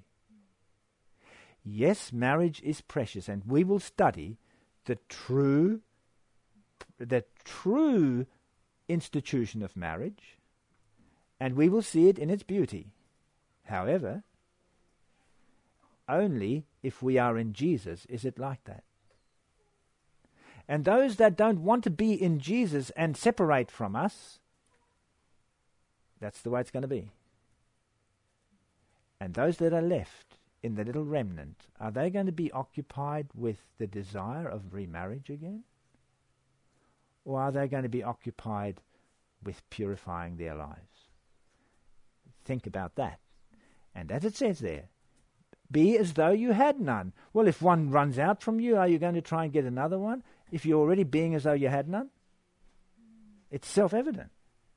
Yes, marriage is precious, and we will study the true institution of marriage, and we will see it in its beauty. However, only if we are in Jesus is it like that. And those that don't want to be in Jesus and separate from us, that's the way it's going to be. And those that are left in the little remnant, are they going to be occupied with the desire of remarriage again? Or are they going to be occupied with purifying their lives? Think about that. And as it says there, be as though you had none. Well, if one runs out from you, are you going to try and get another one? If you're already being as though you had none? It's self-evident.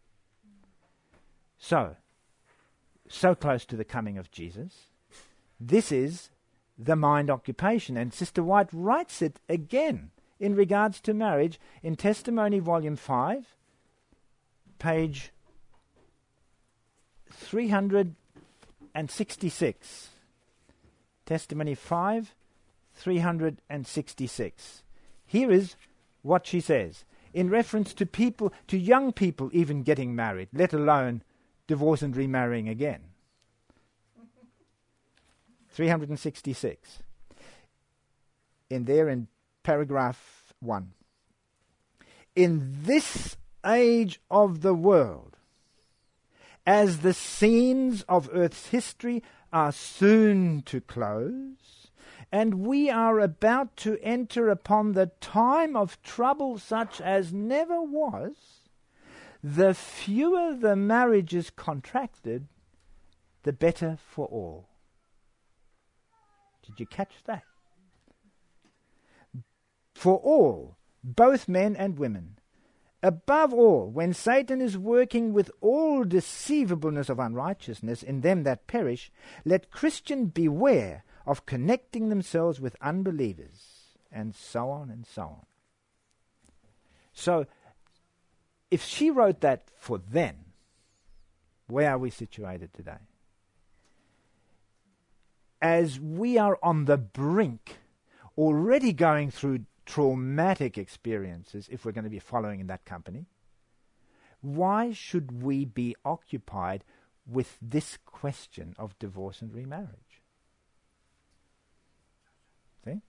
So close to the coming of Jesus. This is the mind occupation. And Sister White writes it again in regards to marriage in Testimony Volume 5, page 366. Testimony 5, 366. Here is what she says in reference to people, to young people even getting married, let alone divorce and remarrying again. 366. In paragraph 1. "In this age of the world, as the scenes of earth's history are soon to close, and we are about to enter upon the time of trouble such as never was, the fewer the marriages contracted, the better for all." Did you catch that? For all, both men and women. Above all, when Satan is working with all deceivableness of unrighteousness in them that perish, let Christians beware of connecting themselves with unbelievers, and so on and so on. So, if she wrote that for then, where are we situated today? As we are on the brink, already going through traumatic experiences, if we're going to be following in that company, why should we be occupied with this question of divorce and remarriage? See?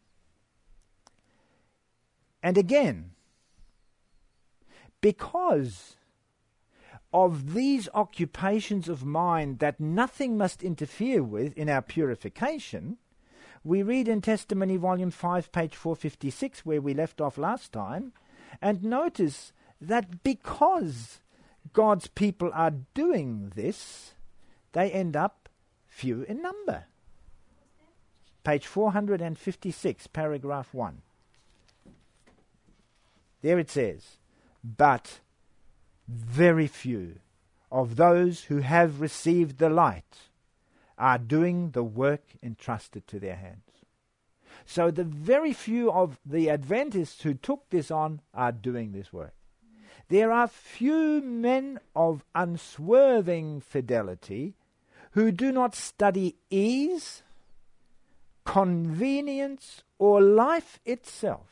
And again, because of these occupations of mind that nothing must interfere with in our purification, we read in Testimony Volume 5, page 456, where we left off last time, and notice that because God's people are doing this, they end up few in number. Page 456, paragraph 1. There it says, "But very few of those who have received the light are doing the work entrusted to their hands." So the very few of the Adventists who took this on are doing this work. There are few men of unswerving fidelity who do not study ease, convenience, or life itself,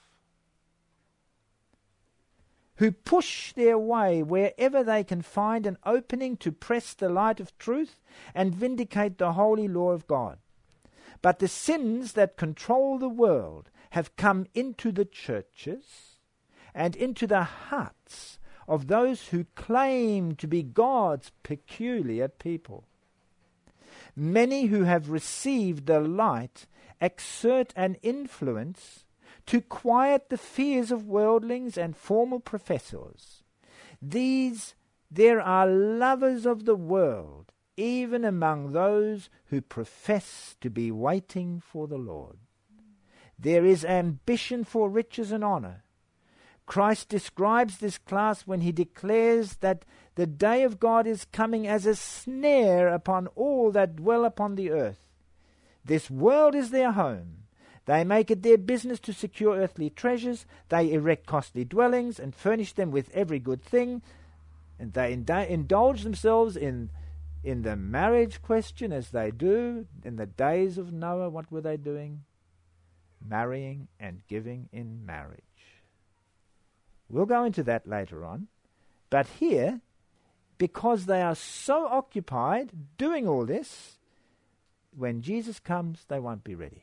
who push their way wherever they can find an opening to press the light of truth and vindicate the holy law of God. But the sins that control the world have come into the churches and into the hearts of those who claim to be God's peculiar people. Many who have received the light exert an influence to quiet the fears of worldlings and formal professors. There are lovers of the world, even among those who profess to be waiting for the Lord. There is ambition for riches and honor. Christ describes this class when he declares that the day of God is coming as a snare upon all that dwell upon the earth. This world is their home. They make it their business to secure earthly treasures. They erect costly dwellings and furnish them with every good thing. And they indulge themselves in the marriage question as they do. In the days of Noah, what were they doing? Marrying and giving in marriage. We'll go into that later on. But here, because they are so occupied doing all this, when Jesus comes, they won't be ready.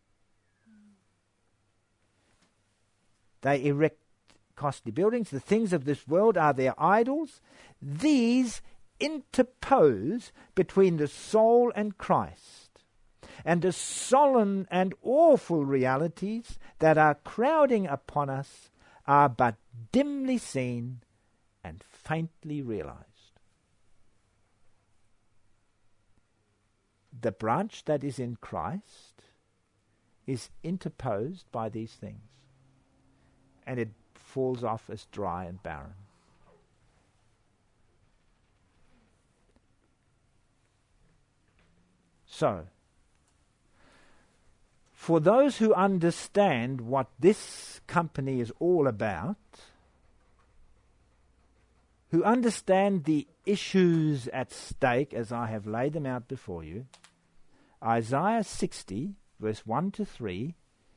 They erect costly buildings. The things of this world are their idols. These interpose between the soul and Christ. And the solemn and awful realities that are crowding upon us are but dimly seen and faintly realized. The branch that is in Christ is interposed by these things, and it falls off as dry and barren. So, for those who understand what this company is all about, who understand the issues at stake as I have laid them out before you, Isaiah 60, verse 1 to 3,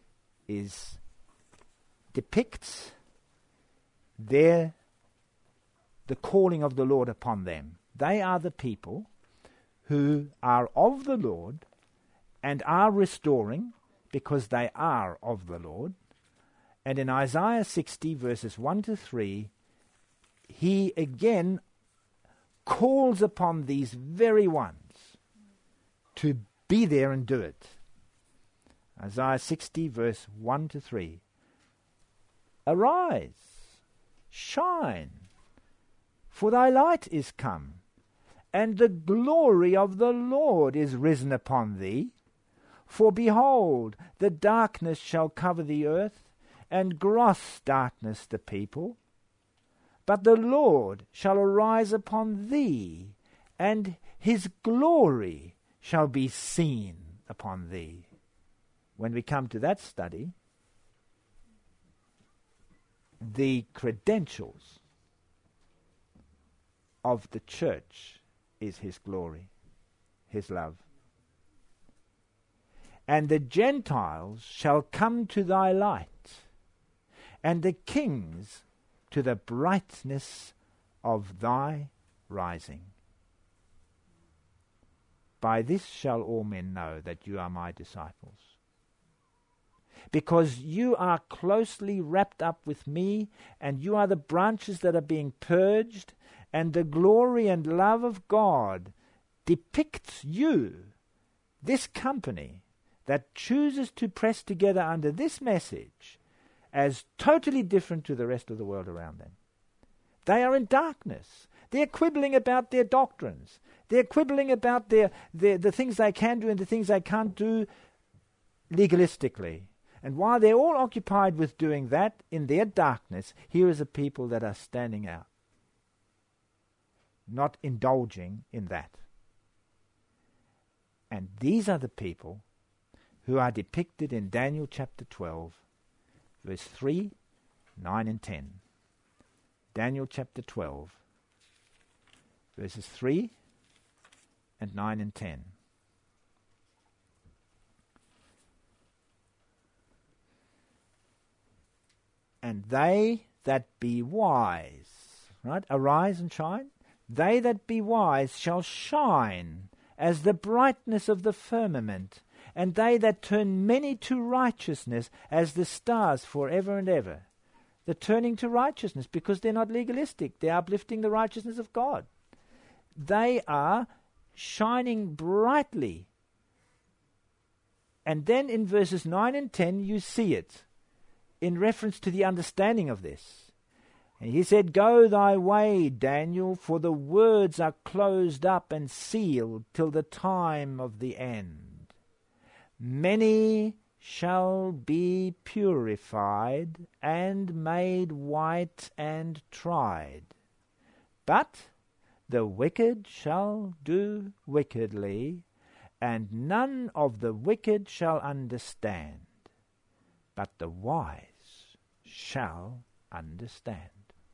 depicts the calling of the Lord upon them. They are the people who are of the Lord and are restoring because they are of the Lord. And in Isaiah 60, verses 1 to 3, he again calls upon these very ones to be there and do it. Isaiah 60, verse 1 to 3. Arise, shine, for thy light is come, and the glory of the Lord is risen upon thee. For behold, the darkness shall cover the earth, and gross darkness the people. But the Lord shall arise upon thee, and his glory shall be seen upon thee. When we come to that study, the credentials of the church is his glory, his love. And the Gentiles shall come to thy light, and the kings to the brightness of thy rising. By this shall all men know that you are my disciples, because you are closely wrapped up with me, and you are the branches that are being purged, and the glory and love of God depicts you, this company that chooses to press together under this message, as totally different to the rest of the world around them. They are in darkness. They're quibbling about their doctrines. They're quibbling about the things they can do and the things they can't do legalistically. And while they're all occupied with doing that in their darkness, here is a people that are standing out, not indulging in that. And these are the people who are depicted in Daniel chapter 12, verse 3, 9 and 10. Daniel chapter 12, verses 3, and 9 and 10. And they that be wise, right? Arise and shine. They that be wise shall shine as the brightness of the firmament, and they that turn many to righteousness as the stars forever and ever. They're turning to righteousness because they're not legalistic. They're uplifting the righteousness of God. They are shining brightly. And then in verses 9 and 10 you see it in reference to the understanding of this. And he said, Go thy way, Daniel, for the words are closed up and sealed till the time of the end. Many shall be purified and made white and tried. But the wicked shall do wickedly, and none of the wicked shall understand. But the wise shall understand.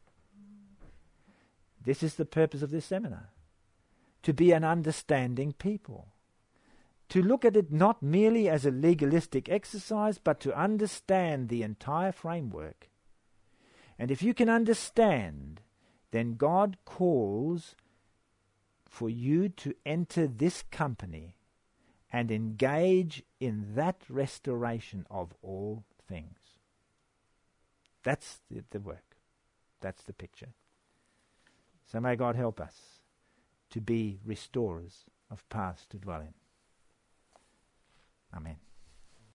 This is the purpose of this seminar, to be an understanding people, to look at it not merely as a legalistic exercise, but to understand the entire framework. And if you can understand, then God calls for you to enter this company and engage in that restoration of all things. That's the work. That's the picture. So may God help us to be restorers of paths to dwell in. Amen.